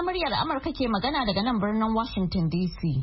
muryar Amurka ke magana daga nan birnin Washington DC.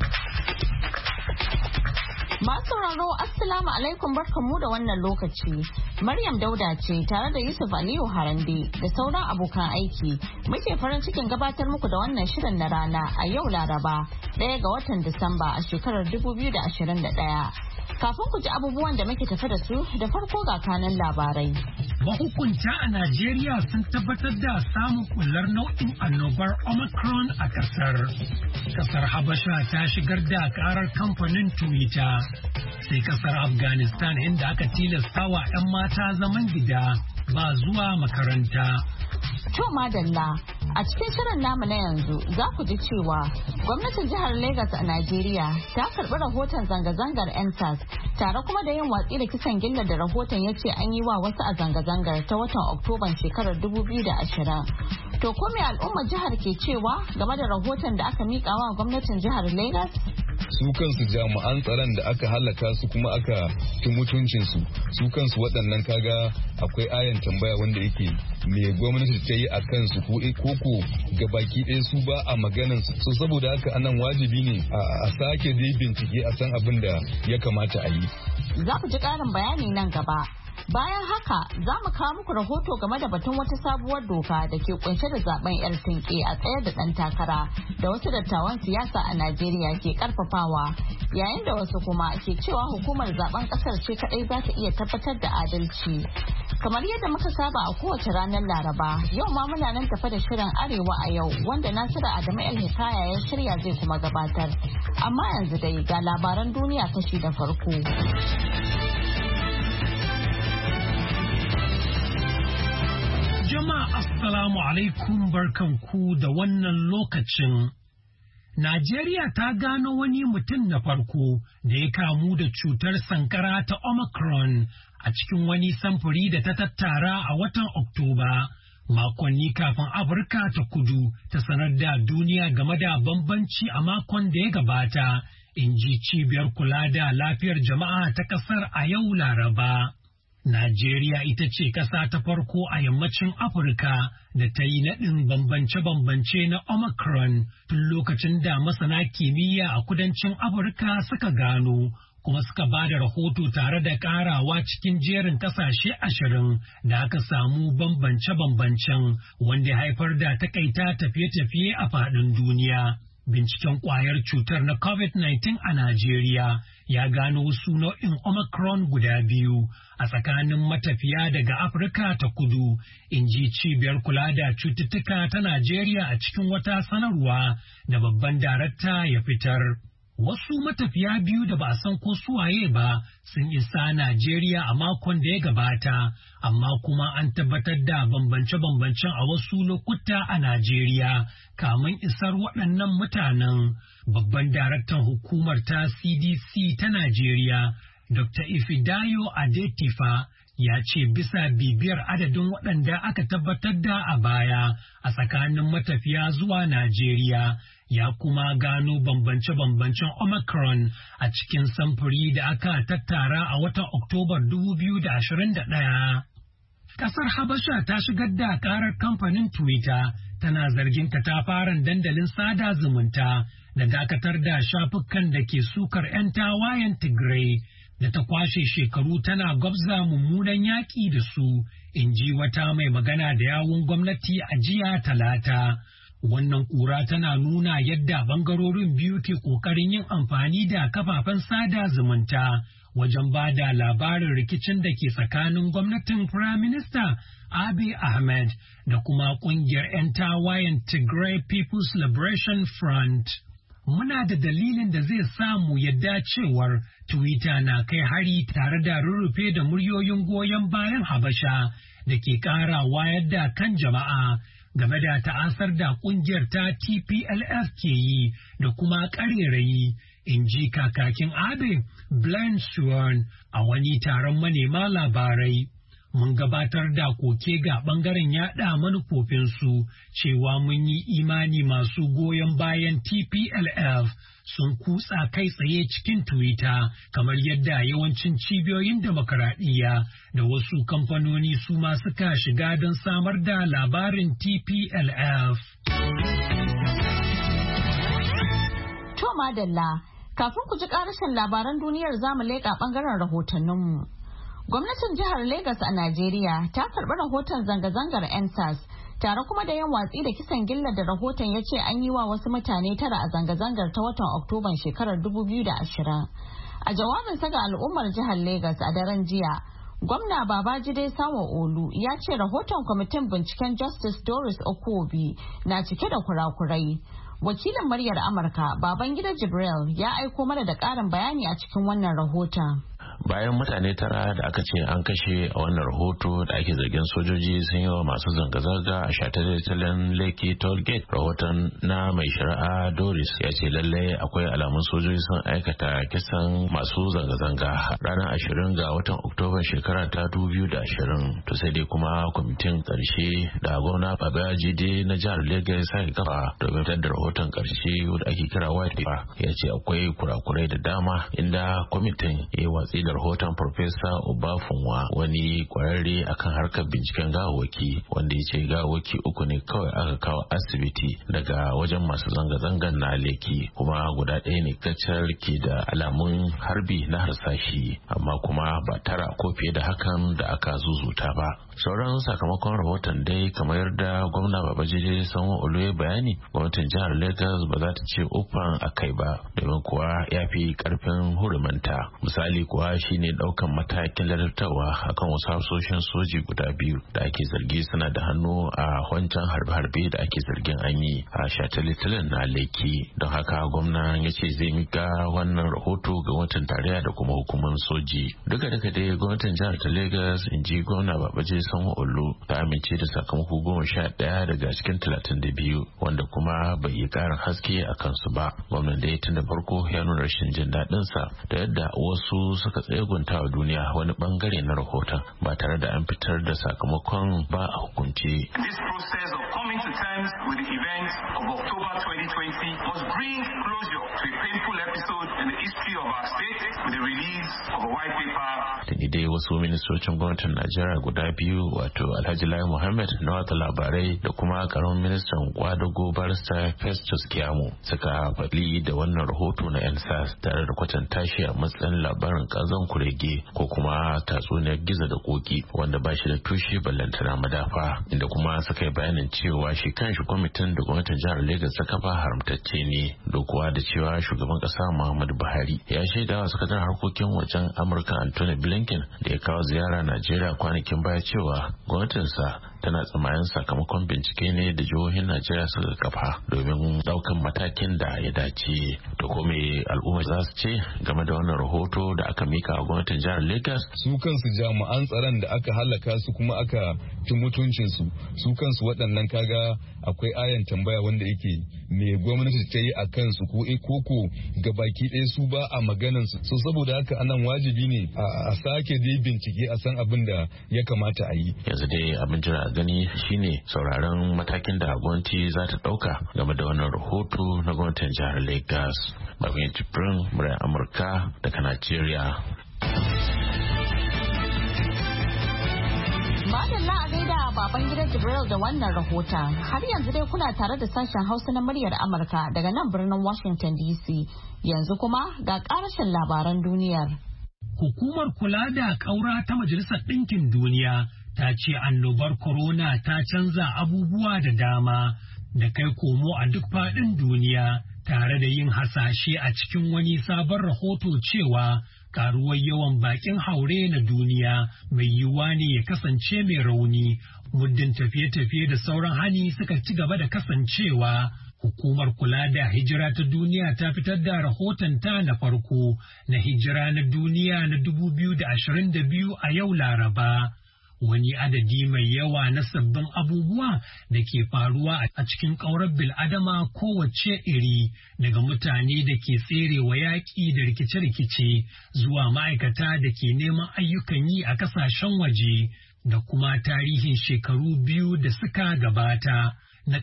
Masu sauraro Assalamu alaikum barkanmu da wannan lokaci. Maryam Dauda ce tare da Yusuf Aliyu Harande da sauran abokan aiki. Muke farin cikin gabatar muku da wannan shirin na rana a yau Laraba, 1 ga watan Disamba a shekarar 2021. Kafin ku ji abubuwan da muke tafe da su da farko ga kanan labarai. Mahukunta a Najeriya sun tabbatar da samun kullar nau'in annobar Omicron a kasar. Kasar Habasha ta shigar da karar kamfanin Twitter. Sai kasar Afghanistan inda aka tilasta wa 'yan mata zaman gida ba zuwa makaranta. To madalla, a cikin shirin namu na yanzu za ku ji cewa gwamnatin jihar Legas a Najeriya ta karɓi rahoton zanga-zangar NSAS tare kuma da yin watsi da kisan gillar da rahoton ya ce an yi wa wasu a zanga-zangar ta watan Oktoban shekarar 2020. To ko me al'ummar jihar ke cewa game da rahoton da aka miƙa wa gwamnatin jihar Legas? Su kansu jami'an tsaron da aka halaka su kuma aka ci mutuncinsu su kansu waɗannan kaga akwai ayan tambaya wanda yake me gwamnati ta yi a kansu ko gabaki ɗaya su ba a maganan su saboda haka anan wajibi ne a sake dai bincike a san abin da ya kamata a yi. Za ku ji ƙarin bayani nan gaba. Bayan haka za mu kawo muku rahoto game da batun wata sabuwar doka da ke kunshe da zaben yar tinke a tsayar da ɗan takara da wasu dattawan siyasa a Najeriya ke karfafawa yayin da wasu kuma ke cewa hukumar zaben kasar ce kadai za ta iya tabbatar da adalci. Kamar yadda muka saba a kowace ranar Laraba, yau ma muna nan tafa da shirin Arewa a yau wanda Nasiru Adamu El Hikaya ya shirya zai kuma gabatar. Amma yanzu dai ga labaran duniya kashi da farko. Jama'a assalamu alaikum barkanku da wannan lokacin. Najeriya ta gano wani mutum na farko da ya kamu da cutar sankara ta Omicron a cikin wani samfuri da ta tattara a watan Oktoba, makonni kafin Afirka ta kudu ta sanar da duniya game da bambanci a makon da ya gabata, in ji cibiyar kula da lafiyar jama'a ta ƙasar a yau Laraba. Najeriya ita ce ƙasa ta farko a yammacin Afirka da ta yi naɗin bambance-bambance na Omicron tun lokacin da masana kimiyya a kudancin Afirka suka gano kuma suka ba da rahoto tare da ƙarawa cikin jerin ƙasashe 20 da aka samu bambance-bambancen wanda ya haifar da takaita tafiye-tafiye a faɗin duniya. Binciken ƙwayar cutar na COVID-19 a Najeriya ya gano wasu nau'in Omicron guda biyu a tsakanin matafiya daga Afirka ta kudu, in ji cibiyar kula da cututtuka ta Najeriya a cikin wata sanarwa da babban darakta ya fitar. Wasu matafiya biyu da ba a san ko suwaye ba sun isa Najeriya a makon da ya gabata, amma kuma an tabbatar da bambance-bambancen a wasu lokuta a Najeriya kamun isar waɗannan mutanen. Babban daraktan hukumar ta CDC ta Najeriya, Dr. Ifidayo Adetifa, ya ce bisa bibiyar adadin waɗanda aka tabbatar da a baya a tsakanin matafiya zuwa Najeriya, ya kuma gano bambance-bambancen Omicron a cikin samfuri da aka tattara a watan Oktobar 2021. Kasar Habasha ta shigar da karar kamfanin Twitter tana zargin katafaren dandalin sada zumunta da dakatar da shafukan da ke sukar 'yan tawayen Tigray da ta kwashe shekaru tana gwabza mummunan yaƙi da su, in ji wata mai magana da yawun gwamnati a jiya Talata. Wannan ƙura tana nuna yadda bangarorin biyu ke ƙoƙarin yin amfani da kafafen sada zumunta wajen ba da labarin rikicin da ke tsakanin gwamnatin Firaminista Abiy Ahmed da kuma ƙungiyar 'yan tawayen Tigray People's Liberation Front. Muna da dalilin da zai samu yadda cewar Twitter na kai hari tare da rurrufe da muryoyin goyon bayan Habasha da ke ƙara wayar da kan jama'a game da ta'asar da ƙungiyar ta TPLF ke yi da kuma ƙarerayi, in ji kakakin Abe Blaine Swan a wani taron manema labarai. Mun gabatar da koke ga ɓangaren yaɗa manufofinsu cewa mun yi imani masu goyon bayan TPLF sun kutsa kai tsaye cikin Twitter kamar yadda yawancin cibiyoyin demokaradiyya da wasu kamfanoni su ma suka shiga don samar da labarin TPLF. To madalla, kafin ku ji ƙarashin labaran duniyar zamu leƙa ɓangaren rahotanninmu. Gwamnatin jihar Legas a Najeriya ta karɓi rahoton zanga-zangar EndSARS tare kuma da yin watsi da kisan gillar da rahoton ya ce an yi wa wasu mutane 9 a zanga-zangar ta watan Oktoban shekarar 2020. A jawabinsa ga al'ummar jihar Legas a daren jiya, Gwamna Babajide Sanwo-Olu ya ce rahoton kwamitin binciken Justice Doris Okobi na cike da kurakurai. Wakilin muryar Amurka, Babangida Jibril, ya aiko mana da ƙarin bayani a cikin wannan rahoton. Bayan mutane 9 da aka ce an kashe a wannan rahoto da ake zargin sojoji sun yi wa masu zanga-zanga a shataletalen Lekki Tollgate, rahoton na mai shari'a Doris ya ce lallai akwai alamun sojoji sun aikata kisan masu zanga-zanga ranar 20 ga watan Oktoba shekara ta 2020. To sai dai kuma kwamitin karshe da gwamna Babajide na jihar Lagos sai kafa domin fitar da rahoton karshe da ake kira white paper ya ce akwai kurakurai da dama inda kwamitin ya watsi da rahoton Profesa Obafunwa, wani kwararre akan harkar binciken gawawwaki, wanda ya ce gawawwaki 3 ne kawai aka kawo asibiti daga wajen masu zanga-zangan na Lekki, kuma guda 1 ne kacal ke da alamun harbi na harsashi, amma kuma ba 9 ko fiye da hakan da aka zuzuta ba. Sauran sakamakon rahoton dai kamar yadda gwamna Babajide Sanwo-Olu ya bayani, gwamnatin jihar Lagos ba za ta ce ufan a kai ba, domin kuwa ya fi karfin hurumanta. Misali kuwa shine daukan matakin ladabtarwa akan wasu hafsoshin soji guda 2 da ake zargi suna da hannu a wancan harbe-harbe da ake zargin an yi a shataletalen na Lekki. Don haka gwamnan ya ce zai mika wannan rahoto ga gwamnatin tarayya da kuma hukumar soji. Duka dai gwamnatin jihar ta Lagos, in ji gwamna Babajide Sanwo-Olu, ta amince da sakamako 11 daga cikin 32, wanda kuma bai yi karin haske a kansu ba. Gwamnan dai tun da farko ya nuna rashin jin daɗinsa da yadda wasu suka tsegunta wa duniya wani bangare na rahoton ba tare da an fitar da sakamakon ba a hukunci. This process of coming to terms with the events of October 2020 must bring closure to a painful episode in the history of our state with the release of a white paper. Tuni dai wasu ministocin gwamnatin Najeriya guda 2, wato Alhaji Lai Muhammad na watsa labarai da kuma karamin ministan kwadago Barrister Festus Keyamo, suka faɗi da wannan rahoto na EndSARS tare da kwatanta shi a matsayin labarin kazan kurege ko kuma tatsuniyar gizo da koki wanda ba shi da tushe ballantana madafa, inda kuma suka yi bayanin cewa shi kanshi kwamitin da gwamnatin jihar Lagos ta kafa haramtacce ne, dokuwa da cewa shugaban kasa Muhammadu Buhari ya shaidawa sakataren harkokin wajen Amurka Anthony Blinken da ya kawo ziyara Najeriya kwanakin baya cewa gwamnatinsa tana tsammanin sakamakon bincike ne da jihohin Najeriya suka kafa domin daukan matakin da ya dace. Da kome al'umma za su ce game da wannan rahoto da aka mika a gwamnatin jihar Lagos? Su kansu jami'an tsaron da aka halaka su kuma aka ci mutuncinsu, su kansu waɗannan kaga akwai ayan tambaya wanda yake me gwamnati ta yi a kansu ko ga baki ɗaya su ba a maganan su. So saboda haka anan wajibi ne a sake dai bincike a san abin da ya kamata a yi. Yanzu dai abin jira gani shine sauraron matakin da gwamnati za ta ɗauka game da wannan rahoto na gwamnatin jihar Lagos. Babin Jibrin, muryar Amurka daga Najeriya. Madalla a gaida Babangida Jibril da wannan rahoton. Har yanzu dai kuna tare da sashen Hausa na muryar Amurka daga nan birnin Washington DC. Yanzu kuma ga ƙarashin labaran duniyar. Hukumar kula da ƙaura ta Majalisar Ɗinkin Duniya ta ce annobar corona ta canza abubuwa da dama da kai komo a duk faɗin duniya, tare da yin hasashe a cikin wani sabon rahoto cewa karuwar yawan bakin haure na duniya mai yiwuwa ne ya kasance mai rauni muddin tafiye-tafiye da sauran hani suka ci gaba da kasancewa. Hukumar kula da hijira ta duniya ta fitar da rahoton ta na farko na hijira na duniya na 2022 a yau Laraba. Wani adadi mai yawa na sabbin abubuwa da ke faruwa a cikin ƙaurar bil'adama kowace iri, daga mutane da ke tserewa yaƙi da rikice-rikice zuwa ma'aikata da ke neman ayyukan yi a ƙasashen waje, da kuma tarihin shekaru 2 da suka gabata na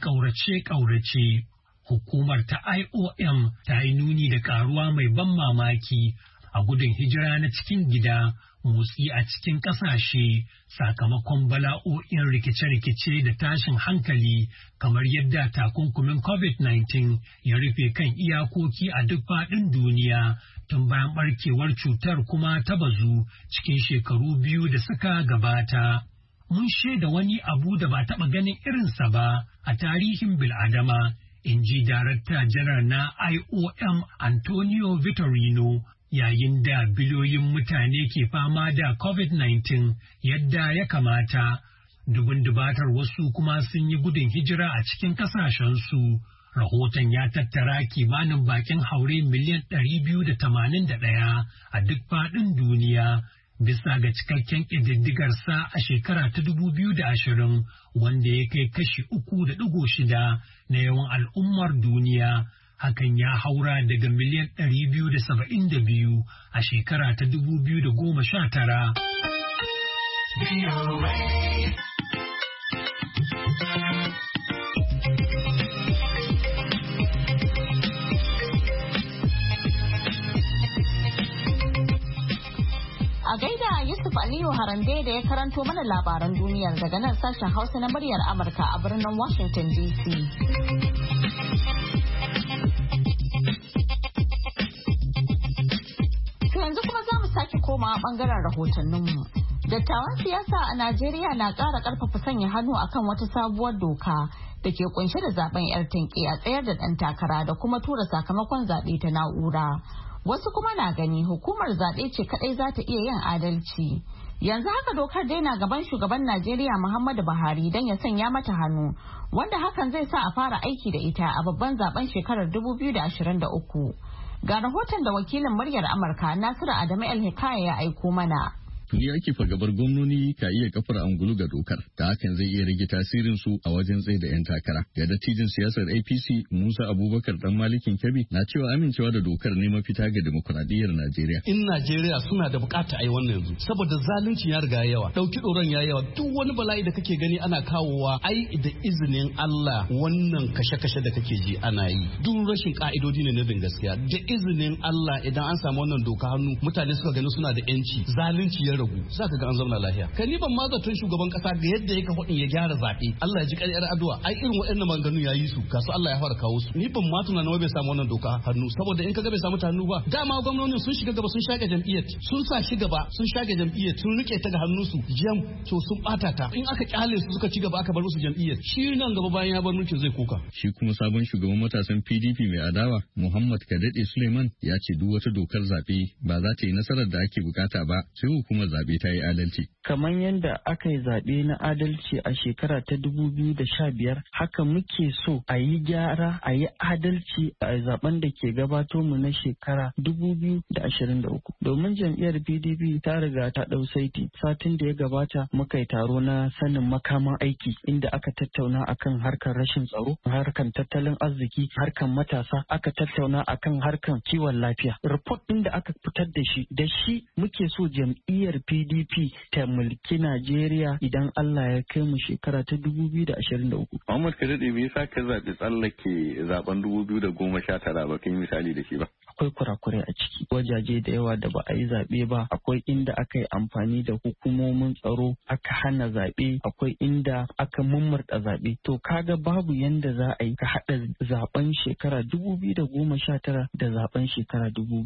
ƙaurace-ƙaurace. Hukumar ta IOM ta yi nuni da ƙaruwa mai ban mamaki a gudun hijira na cikin gida, motsi a cikin ƙasashe sakamakon bala'o'in rikice-rikice da tashin hankali kamar yadda takunkumin COVID-19 ya rufe kan iyakoki a duk faɗin duniya tun bayan ɓarkewar cutar kuma ta bazu cikin shekaru 2 da suka gabata. Mun shaida wani abu da ba taɓa ganin irinsa ba a tarihin bil'adama, in ji Darakta Janar na IOM Antonio Vitorino, yayin da biliyoyin mutane ke fama da COVID-19 yadda ya kamata. Dubun dubatar wasu kuma sun yi gudun hijira a cikin kasashensu. Rahoton ya tattara kimanin bakin haure miliyan 281 a duk faɗin duniya. Bisa ga cikakken ƙididdigarsa a shekara ta 2020 wanda ya kai kashi 3.6 na yawan al'ummar duniya. Hakan ya haura daga miliyan 272 a shekara ta 2019. A gaida Yusuf Aliyu Harande da ya karanto mana labaran duniyar daga nan sashen Hausa na muryar Amurka a birnin Washington DC. To yanzu kuma za mu sake komawa bangaren rahotanninmu. Dattawan siyasa a Najeriya na ƙara ƙarfafa sanya hannu akan wata sabuwar doka da ke kunshe da zaben 'yar tinke a tsayar da ɗan takara da kuma tura sakamakon zaɓe ta na'ura. Wasu kuma na gani hukumar zaɓe ce kaɗai za ta iya yin adalci. Yanzu haka dokar dai na gaban shugaban Najeriya Muhammadu Buhari don ya sanya mata hannu, wanda hakan zai sa a fara aiki da ita a babban zaben shekarar 2023. Ga rahoton da wakilin muryar Amurka Nasiru Adamu El Hikaya ya aiko mana. Tuni ake fargabar gwamnoni ka iya kafar angulu ga dokar, da hakan zai iya rage tasirin su a wajen tsaye da 'yan takara. Ga dattijin siyasar APC Musa Abubakar dan Malikin Kebbi na cewa amincewa da dokar ne mafita ga demokuraɗiyyar Najeriya. In Najeriya suna da bukata a yi wannan yanzu, saboda zalunci ya riga yawa, ɗauki ɗoron ya yawa, duk wani bala'i da kake gani ana kawowa ai da izinin Allah wannan kashe-kashe da kake ji ana yi. Duk rashin ka'idodi ne na bin gaskiya. Da izinin Allah idan an samu wannan doka hannu mutane suka gani suna da 'yanci, zalunci ya ragu, za ka ga an zauna lafiya. Kai ni ban ma zaton shugaban kasa ga yadda yake faɗin ya gyara zaɓe. Allah ya ji ƙaryar addu'a. Ai irin waɗannan maganganun ya yi su, ga su Allah ya fara kawo su. Ni ban ma tunanin bai samu wannan doka hannu, saboda in kaga bai samu ta hannu ba, dama gwamnonin sun shiga gaba sun shage jam'iyyar, sun sa shi gaba sun shage jam'iyyar, sun rike ta ga hannunsu jam to sun bata ta. In aka kyale su suka ci gaba aka bar musu jam'iyyar, shi nan gaba bayan ya bar mulkin zai koka. Shi kuma sabon shugaban matasan PDP mai adawa Muhammad Kadade Suleiman ya ce duk wata dokar zaɓe ba za ta yi nasarar da ake bukata ba sai hukumar zaɓe ta yi adalci. Kamar yadda aka yi zaɓe na adalci a shekara ta 2015, haka muke so a yi gyara a yi adalci a zaben da ke gabato mu na shekara 2023. Domin jam'iyyar PDP ta riga ta ɗau saiti. Satin da ya gabata muka yi taro na sanin makaman aiki inda aka tattauna akan harkar rashin tsaro, harkar tattalin arziki, harkar matasa, aka tattauna akan harkar kiwon lafiya. Report ɗin da aka fitar da shi muke so jam'iyyar PDP ta mulki Najeriya idan Allah ya kai mu shekara ta 2023. Muhammad Kadade me yasa ka zaɓi tsallake zaben 2019 ba kai misali da shi ba? Akwai kurakurai a ciki. Wajaje da yawa da ba a yi zaɓe ba, akwai inda aka yi amfani da hukumomin tsaro aka hana zaɓe, akwai inda aka mummurta zaɓe. To kaga babu yanda za a yi ka haɗa zaben shekara 2019 da zaben shekara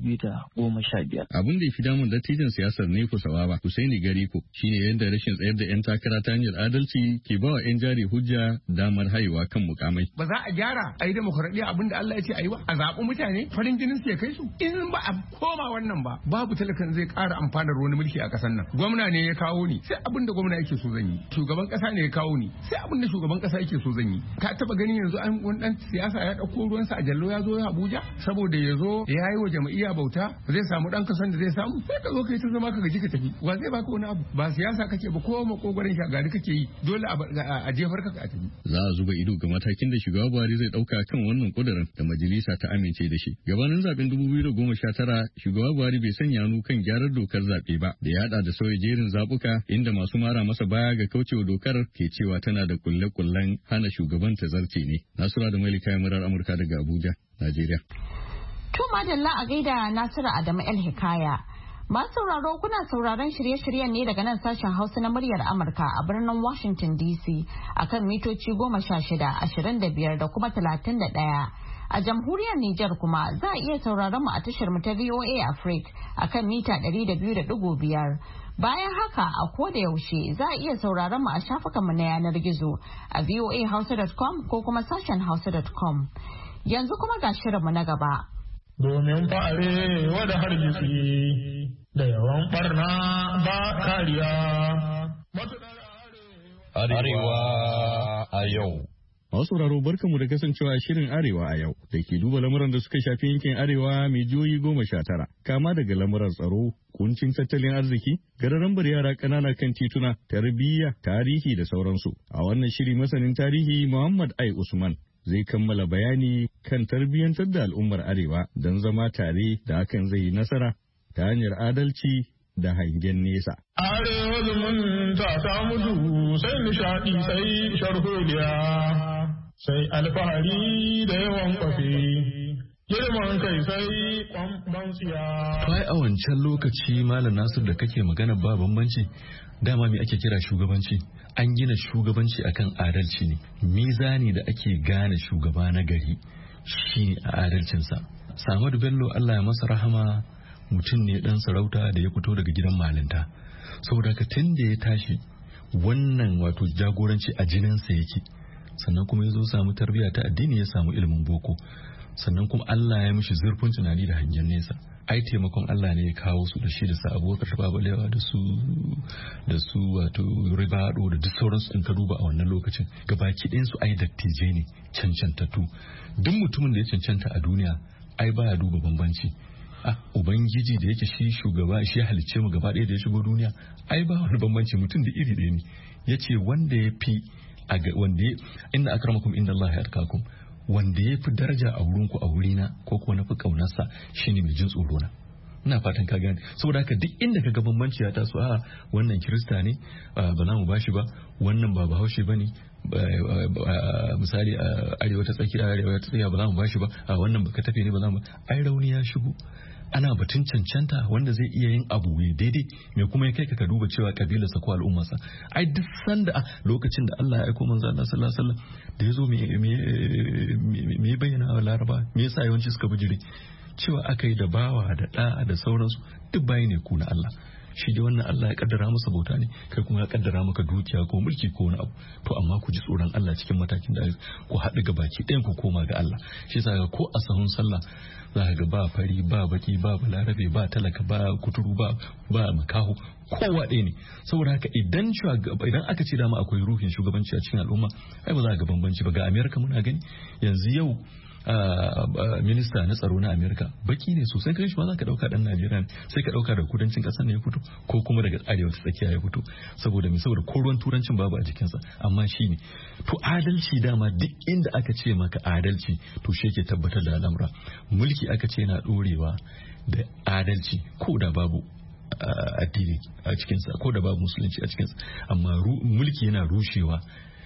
2015. Abin da ya fi damun dattijan siyasar ne kusawa ba, Husaini Gariko, shine yadda rashin tsayar da 'yan takara ta hanyar adalci ke ba wa 'yan jari hujja damar haihuwa kan mukamai. Ba za a gyara a yi demokuraɗiyya abin da Allah ya ce a yi ba, a zaɓi mutane farin jinin su ya kai su. In ba a koma wannan ba, babu talakan zai ƙara amfanar wani mulki a ƙasar nan. Gwamna ne ya kawo ni, sai abin da gwamna yake so zan yi. Shugaban ƙasa ne ya kawo ni, sai abin da shugaban ƙasa yake so zan yi. Ka taɓa ganin yanzu an wani ɗan siyasa ya ɗauko ruwansa a jallo ya zo ya Abuja saboda ya zo ya yi wa jam'iyya bauta zai samu ɗan kasan da zai samu, sai ka zo kai ta zama ka gaji ka tafi. Wa zai baka wani abu? Ba siyasa kake ba ko makogoron shagari kake yi, dole a jefar ka a tafi. Za a zuba ido ga matakin da shugaba Buhari zai dauka kan wannan kudirin da majalisa ta amince da shi. Gabanin zaben 2019 shugaba Buhari bai sanya hannu kan gyarar dokar zaɓe ba da ya hada da sauya jerin zabuka inda masu mara masa baya ga kaucewa dokar ke cewa tana da kulle-kullen hana shugaban ta zarce ne. Nasura da Malika murar Amurka daga Abuja, Najeriya. To madalla a gaida Nasiru Adamu El Hikaya. Masu sauraro kuna sauraron shirye-shiryen ne daga nan sashen Hausa na muryar Amurka a birnin Washington DC akan mitoci 16, 25 da kuma 31. A jamhuriyar Nijar kuma za a iya sauraron mu a tashar mu ta VOA Africa akan mita 200.5. Bayan haka a koda yaushe za a iya sauraron mu a shafukanmu na yanar gizo a voahausa.com ko kuma sashen hausa.com. Yanzu kuma ga shirinmu na gaba. Domin fa'are wada hargitsi da yawan barna ba kariya. Arewa a yau. Masu sauraro barkanmu da kasancewa shirin Arewa a yau da ke duba lamuran da suka shafi yankin Arewa mai jihohi 19 kama daga lamuran tsaro, kuncin tattalin arziki, gararambar yara ƙanana kan tituna, tarbiyya, tarihi da sauransu. A wannan shiri masanin tarihi Muhammad Ai Usman zai kammala bayani kan tarbiyyantar da al'ummar Arewa don zama tare da hakan zai yi nasara ta hanyar adalci da hangen nesa. Arewa zumunta ta mutu sai nishaɗi sai sharholiya sai alfahari da yawan kwafi. Girman kai sai kwamban tsiya. Kai a wancan lokaci Malam Nasir da kake magana ba bambanci. Dama me ake kira shugabanci? An gina shugabanci akan adalci ne. Mizani da ake gane shugaba na gari shi a adalcinsa. Samadu Bello Allah ya masa rahama mutum ne dan sarauta da ya fito daga gidan malinta. Saboda haka tun da ya tashi wannan wato jagoranci a jininsa yake. Sannan kuma ya zo samu tarbiyya ta addini ya samu ilimin boko. Sannan kuma Allah ya mishi zurfin tunani da hangen nesa. Ai taimakon Allah ne ya kawo su da shi da sa Abubakar Tababalewa da su wato Ribado da duk sauransu in ka duba a wannan lokacin gabaki ɗayan su ai dattijai ne cancantattu. Duk mutumin da ya cancanta a duniya ai baya duba bambanci. Ubangiji da yake shi shugaba shi ya halicce mu gaba ɗaya da ya shigo duniya ai ba wani bambanci mutum da iri ɗaya ne. Yace wanda ya fi inna akramakum inda Allah ya atqakum. Wanda ya fi daraja a wurinku a wurina ko kuma na fi ƙaunarsa shine mai jin tsoro na. Ina fatan ka gane. Saboda haka duk inda ka ga bambanci ya taso wannan Kirista ne ba za mu bashi ba, wannan ba Bahaushe ba ne, misali arewa ta tsakiya ba za mu bashi ba, wannan baka tafe ne ba za mu. Ai rauni ya shigo. Ana batun cancanta wanda zai iya yin abu mai daidai mai kuma ya kai ka duba cewa kabilarsa ko al'ummarsa. Ai duk sanda lokacin da Allah ya aiko manzo Allah sallallahu alaihi wasallam da yazo me bayyana wa Laraba me yasa yawanci suka bijire cewa akai da bawa da da da sauransu duk bayi ne ku na Allah. Shi dai wannan Allah ya kaddara masa bauta ne kai kuma ya kaddara maka dukiya ko mulki ko wani abu. To amma ku ji tsoron Allah cikin matakin da ku haɗu ga baki ɗayan ku koma ga Allah. Shi yasa ko a sahun sallah za ga ba fari ba baki ba balarabe ba talaka ba kuturu ba makaho kowa ɗaya ne. Saboda haka idan aka ce dama akwai ruhin shugabanci a cikin al'umma ai ba za ga bambanci ba. Ga Amerika muna gani yanzu yau minista na tsaro na Amerika baki ne sosai kai shi ma za ka dauka dan Najeriya sai ka dauka daga kudancin kasar ne ya fito ko kuma daga arewa ta tsakiya ya fito saboda ko ruwan turancin babu a jikinsa amma shi ne. To adalci dama duk inda aka ce maka adalci to shi yake tabbatar da al'amura. Mulki aka ce yana dorewa da adalci ko da babu addini a cikinsa ko da babu musulunci a cikinsa, amma mulki yana rushewa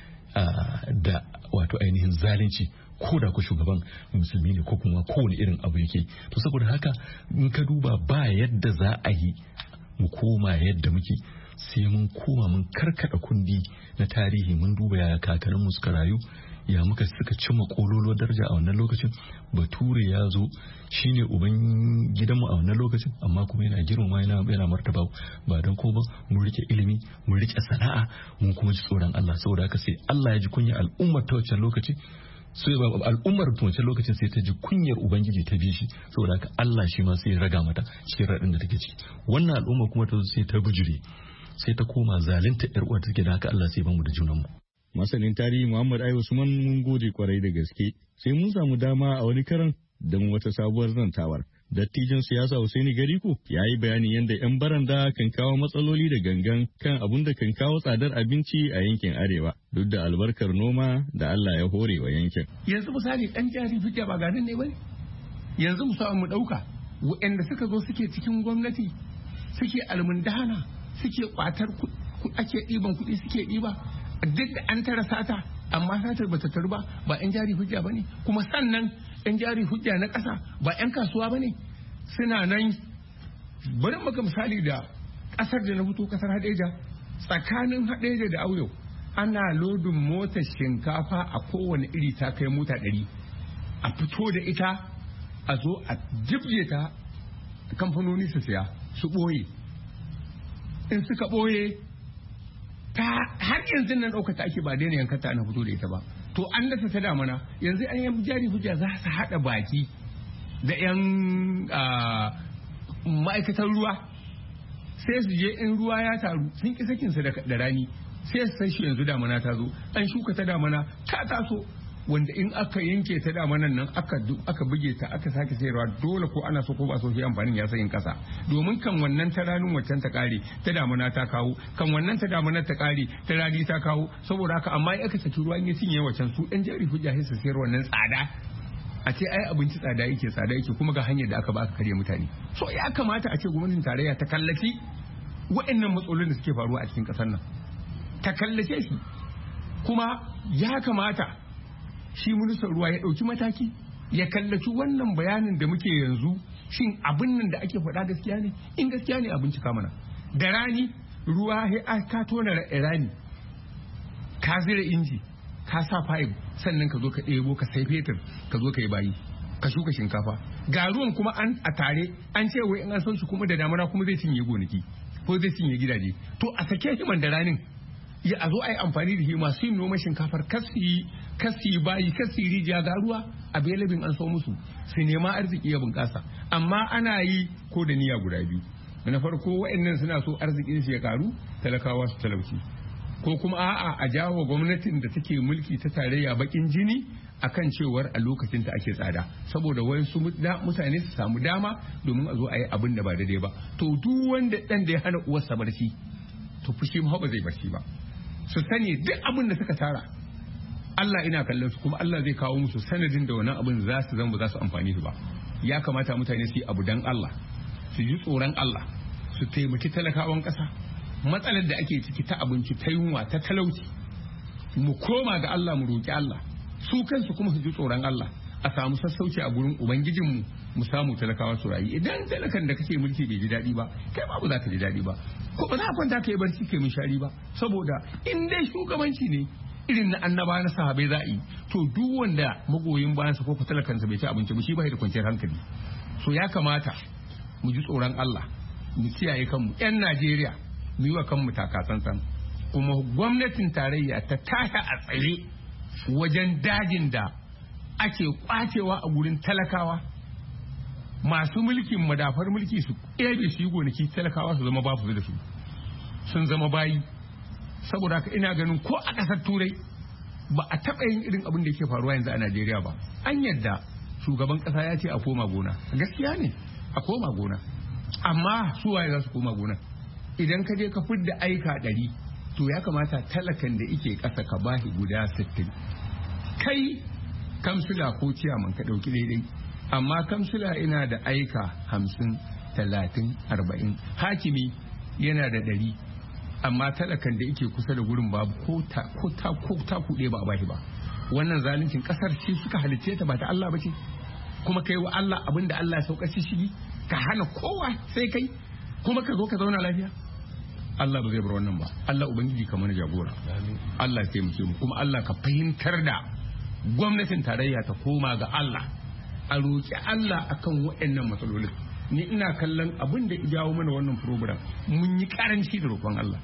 da wato ainihin zalunci ko da ku shugaban musulmi ne ko kuma kowane irin abu yake. To saboda haka in ka duba ba yadda za a yi mu koma yadda muke sai mun koma mun karkada kundi na tarihi mun duba yaya kakannin mu suka rayu ya muka suka cimma kololo daraja a wannan lokacin. Bature ya zo shine uban gidanmu a wannan lokacin amma kuma yana girmama yana martaba ba don ko ba mun rike ilimi mun rike sana'a mun kuma ji tsoron Allah. Saboda haka sai Allah ya ji kunya al'ummar ta wancan lokaci sai al'ummar wancan lokacin sai ta ji kunyar ubangiji ta bi shi. Saboda haka Allah shi ma sai ya raga mata cikin radin da take ciki. Wannan al'umma kuma ta sai ta bujure sai ta koma zalunta yar uwar take da haka Allah sai bamu da junanmu. Masanin tarihi Muhammad Ai Usman mun gode kwarai da gaske. Sai mun samu dama a wani karan don wata sabuwar zantawar. Dattijan siyasa Hussaini Gariko ya yi bayanin yadda 'yan baranda kan kawo matsaloli da gangan kan abun da kan kawo tsadar abinci a yankin Arewa duk da albarkar noma da Allah ya hore wa yankin. Yanzu misali ɗan jari fice ba ganin ne bane. Yanzu mu ɗauka waɗanda suka zo suke cikin gwamnati suke almundana suke kwatar ake ɗiban kuɗi suke ɗiba duk da an tara sata amma satar bata taru ba 'yan jari hujja bane. Kuma sannan 'yan jari hujja na ƙasa ba 'yan kasuwa ba ne suna nan. Bari maka misali da ƙasar da na fito, ƙasar Hadeja. Tsakanin Hadeja da Auyo ana lodin motar shinkafa a kowane iri ta kai mota 100 a fito da ita a zo a jibje ta kamfanoni su siya su ɓoye. In suka ɓoye ta har yanzu nan ɗaukata ake ba daina yankata ana fito da ita ba. To an dasa ta damana yanzu an yi jari hujja za su haɗa baki da 'yan ma'aikatan ruwa sai su je in ruwa ya taru sun ƙi sakinsa da rani sai su san shi yanzu damana ta zo an shuka ta damana ta taso wanda in aka yanke ta damanan nan aka buge ta aka sake sayarwa dole ko ana so ko ba so sai amfanin ya sayin kasa domin kan wannan ta ranin waccan ta kare ta damana ta kawo kan wannan ta damana ta kare ta rani ta kawo saboda haka amma in aka saki ruwan ya cinye waccan su ɗan jari hujja sai su sayar wannan tsada a ce ai abinci tsada yake kuma ga hanyar da aka ba aka karya mutane. So ya kamata a ce gwamnatin tarayya ta kallaci waɗannan matsalolin da suke faruwa a cikin ƙasar nan ta kallace shi kuma ya kamata shi ministan ruwa ya ɗauki mataki ya kallaci wannan bayanin da muke yanzu shin abin nan da ake faɗa gaskiya ne in gaskiya ne abinci mana da rani ruwa ka tona rani ka zira inji ka sa pipe sannan ka zo ka ɗebo ka sai fetur ka zo ka yi bayi ka shuka shinkafa ga ruwan kuma a tare an ce wai in an sauki kuma da damana kuma zai cinye gonaki ko zai cinye gidaje to a sake shi man da ranin ya a zo a yi amfani da shi masu yin noman shinkafar kasi bayi kasi rijiya ga ruwa a belabin an so musu su nema arziki ya bunƙasa amma ana yi ko da niyya guda biyu na farko wa'annan suna so arzikin su ya karu talakawa su talauci ko kuma a'a a jawo gwamnatin da take mulki ta tarayya bakin jini akan cewar a lokacin ta ake tsada saboda wayansu mutane su samu dama domin a zo a yi abin da ba daidai ba to duk wanda dan da ya hana uwarsa barci to fushi ma ba zai barci ba su sani duk abin da suka tara Allah ina kallon su kuma Allah zai kawo musu sanadin da wannan abin za su zama ba za su amfani su ba ya kamata mutane su yi abu dan Allah su ji tsoron Allah su taimaki talakawan ƙasa matsalar da ake ciki ta abinci ta yunwa ta talauci mu koma ga Allah mu roki Allah su kansu kuma su ji tsoron Allah a samu sassauci a gurin ubangijinmu mu samu talakawa su rayu idan talakan da kake mulki bai ji daɗi ba kai ba za ka ji daɗi ba ko ba za ka kwanta kai barci kai mun shari ba saboda in dai shugabanci ne irin na annaba na sahabai za yi to duk wanda magoyin bayansa ko talakansa bai ci abinci ba shi ba da kwanciyar hankali so ya kamata mu ji tsoron Allah mu kiyaye kanmu yan Najeriya mu yi wa kanmu takatsantsan kuma gwamnatin tarayya ta tashi a tsaye wajen dajin da ake kwacewa a gurin talakawa masu mulkin madafar mulki su ɗebe su yi gonaki talakawa su zama babu da su sun zama bayi saboda haka ina ganin ko a ƙasar turai ba a taɓa yin irin abin da yake faruwa yanzu a Najeriya ba an yadda shugaban ƙasa ya ce a koma gona gaskiya ne a koma gona amma su waye za su koma gona idan ka je ka fidda aika 100 to ya kamata talakan da yake ƙasa ka bashi guda 60 kai kamsila ko ciyaman ka ɗauki daidai amma kamsila ina da aika 50 30 40 hakimi yana da 100 amma talakan da yake kusa da gurin babu ko ta kuɗe ba a bashi ba wannan zaluncin ƙasar ce suka halicce ta ba ta Allah ba ce kuma kai wa Allah abinda Allah ya sauka shi ka hana kowa sai kai kuma ka zo ka zauna lafiya Allah ba zai bar wannan ba Allah ubangiji ka mana jagora Allah ya taimake mu kuma Allah ka fahimtar da gwamnatin tarayya ta koma ga Allah a roki Allah akan waɗannan matsalolin ni ina kallon abin da ya jawo mana wannan program mun yi karanci da roƙon Allah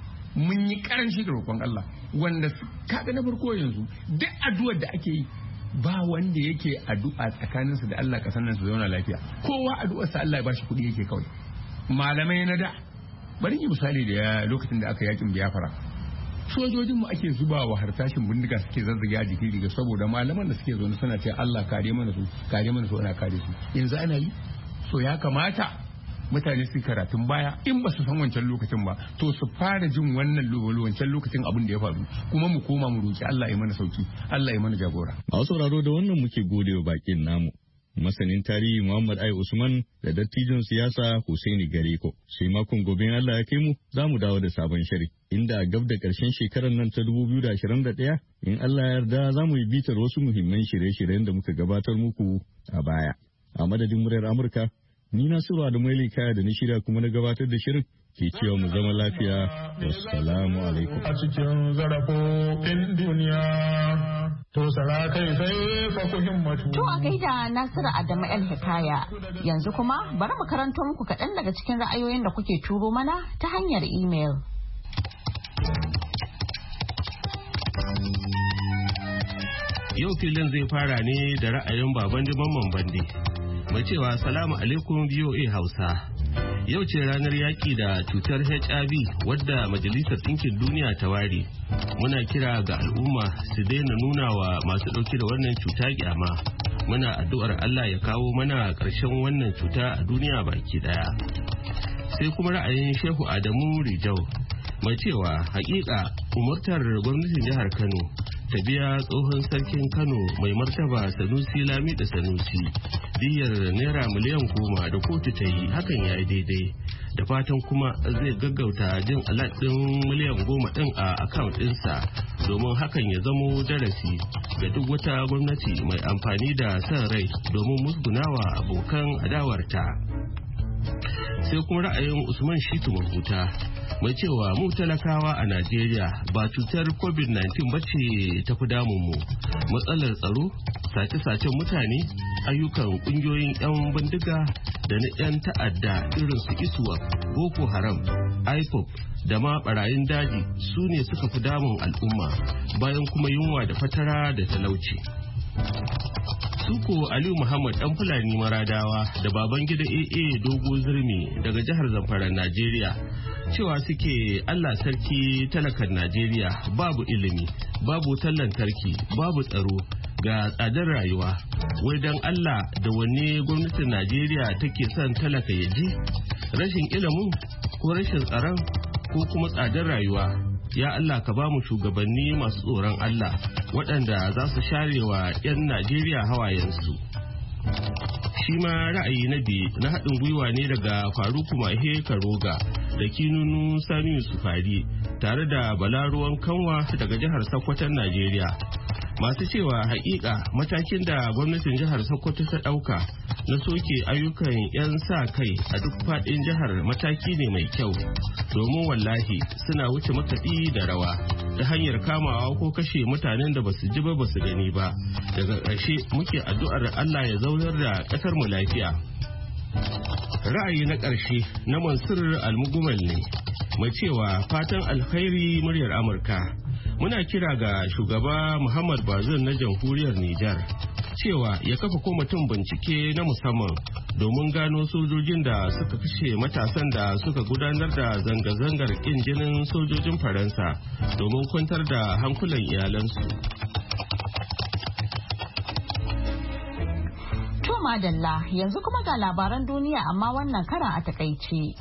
wanda kaga na farko yanzu duk addu'ar da ake yi ba wanda yake addu'a tsakaninsa da Allah kasan nan su zauna lafiya kowa addu'arsa Allah ya bashi kuɗi yake kawai malamai na da bari yi misali da lokacin da aka yakin Biafra sojojinmu ake zubawa harsashin bindiga suke zazzaga jiki riga saboda malaman da suke zaune suna ce Allah kare mana su ana kare su yanzu ana yi so ya kamata mutane su karatun baya in ba su san wancan lokacin ba to su fara jin wannan wancan lokacin abin da ya faru kuma mu koma mu roki Allah ya mana sauki Allah ya mana jagora a sauraro da wannan muke godewa bakin namu masanin tarihi Muhammad Ai Usman da dattijon siyasa Husaini Gareko sai makon gobe Allah ya kai mu za mu dawo da sabon shiri inda gab da ƙarshen shekarar nan ta 2021 in Allah ya yarda za mu yi bitar wasu muhimman shirye-shiryen da muka gabatar muku a baya. A madadin muryar Amurka, ni Nasiru Adamu Kaya da na shirya kuma na gabatar da shirin ke cewa mu zama lafiya. Wassalamu alaikum. A cikin zarafin duniya, to sara kai sai fa ku himmatu. To a gaida Nasiru Adamu Hikaya, yanzu kuma bari mu karanto muku kaɗan daga cikin ra'ayoyin da kuke turo mana ta hanyar imel. Yau filin zai fara ne da ra'ayin baban Mamman Bande. Mai cewa salamu alaikum VOA Hausa. Yau ce ranar yaƙi da cutar HIV wadda Majalisar Ɗinkin Duniya ta ware. Muna kira ga al'umma su daina nuna wa masu ɗauke da wannan cuta kyama. Muna addu'ar Allah ya kawo mana ƙarshen wannan cuta a duniya baki ɗaya. Sai kuma ra'ayin Shehu Adamu Rijau. Mai cewa haƙiƙa umartar gwamnatin jihar Kano ta biya tsohon sarkin Kano mai martaba Sanusi Lami da Sanusi diyar naira miliyan 10 da kotu ta yi hakan ya yi daidai, da fatan kuma zai gaggauta jin alat ɗin miliyan 10 ɗin a akaunt ɗinsa domin hakan ya zamo darasi ga duk wata gwamnati mai amfani da son rai domin musgunawa abokan adawarta. Sai kuma ra'ayin Usman Shitu Mahuta mai cewa mu talakawa a Najeriya ba cutar COVID-19 bace ta fi damun mu. Matsalar tsaro, sace-sacen mutane, ayyukan kungiyoyin 'yan bindiga da na 'yan ta'adda irin su ISWAP, Boko Haram, IPOB da ma barayin daji su ne suka fi damun al'umma bayan kuma yunwa da fatara da talauci. Suko Aliyu Muhammad dan Fulani Maradawa da Babangida AA Dogo Zurmi daga jihar Zamfara Najeriya cewa suke Allah sarki talakan Najeriya babu ilimi, babu wutar lantarki, babu tsaro ga tsadar rayuwa. Wai dan Allah da wanne gwamnatin Najeriya take son talaka ya ji? Rashin ilimin ko rashin tsaron ko kuma tsadar rayuwa? Ya Allah ka ba mu shugabanni masu tsoron Allah waɗanda za su share wa 'yan Najeriya hawayensu. Shi ma ra'ayi na biyu na haɗin gwiwa ne daga Faruku Mahe Karoga da Kinunu Sani Sufari tare da Balaruwan Kanwa daga jihar Sokoton Najeriya. Masu cewa haƙiƙa matakin da gwamnatin jihar Sokoto ta ɗauka na soke ayyukan 'yan sa kai a duk faɗin jihar mataki ne mai kyau, domin wallahi suna wuce makaɗi da rawa ta hanyar kamawa ko kashe mutanen da basu ji ba basu gani ba. Daga ƙarshe muke addu'ar Allah ya zaunar da ƙasar mu lafiya. Ra'ayi na ƙarshe na Mansur Almugumal ne mai cewa fatan alkhairi muryar Amurka. Muna kira ga shugaba Muhammad Bazoum na jamhuriyar Nijar cewa ya kafa kwamitin bincike na musamman domin gano sojojin da suka kashe matasan da suka gudanar da zanga-zangar ƙin jinin sojojin Faransa domin kwantar da hankulan iyalansu. To madalla, yanzu kuma ga labaran duniya amma wannan karan a takaice.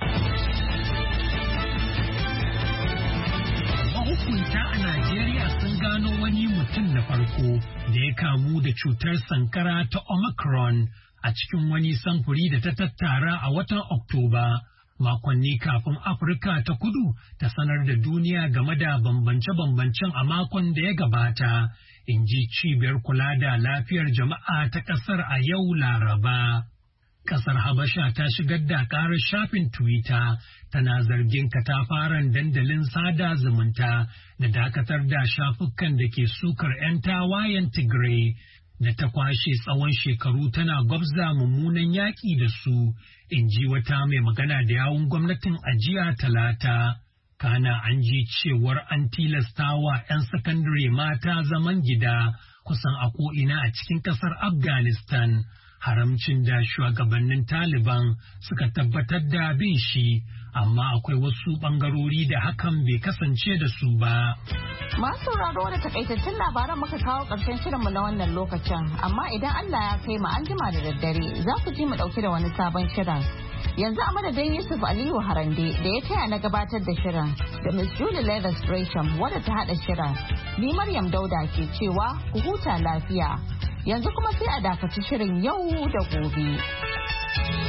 Mahukunta a Najeriya sun gano wani mutum na farko da ya kamu da cutar sankara ta Omicron a cikin wani samfuri da ta tattara a watan Oktoba, makonni kafin Afirka ta Kudu ta sanar da duniya game da bambance-bambancen a makon da ya gabata, in ji cibiyar kula da lafiyar jama'a ta ƙasar a yau Laraba. Kasar Habasha ta shigar da karar shafin Twitter tana zargin katafaren dandalin sada zumunta da dakatar da shafukan da ke sukar 'yan tawayen Tigray da ta kwashe tsawon shekaru tana gwabza mummunan yaƙi da su, in ji wata mai magana da yawun gwamnatin ajiya Talata. Kana an ji cewar an tilastawa 'yan sakandare mata zaman gida kusan a ko'ina a cikin ƙasar Afghanistan. Haramcin da shugabannin Taliban suka tabbatar da bin shi, amma akwai wasu bangarori da hakan bai kasance da su ba. Masu sauraro da takaitattun labaran muka kawo ƙarshen shirinmu na wannan lokacin, amma idan Allah ya kai mu an jima da daddare za ku ji mu ɗauki da wani sabon shirin. Yanzu a madadin Yusuf Aliyu Harande da ya taya na gabatar da shirin da Miss Julie Leathers Gresham wadda ta haɗa shirin. Ni Maryam Dauda ke cewa ku huta lafiya. Yanzu kuma sai a dakaci shirin yau da gobe.